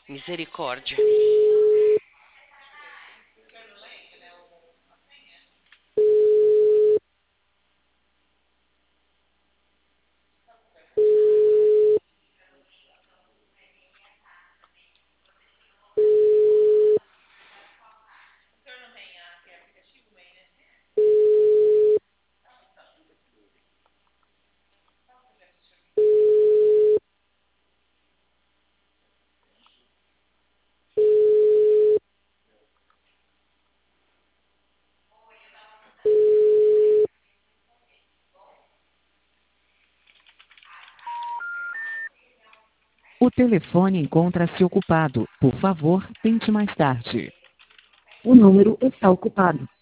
Misericórdia. O telefone encontra-se ocupado. Por favor, tente mais tarde. O número está ocupado.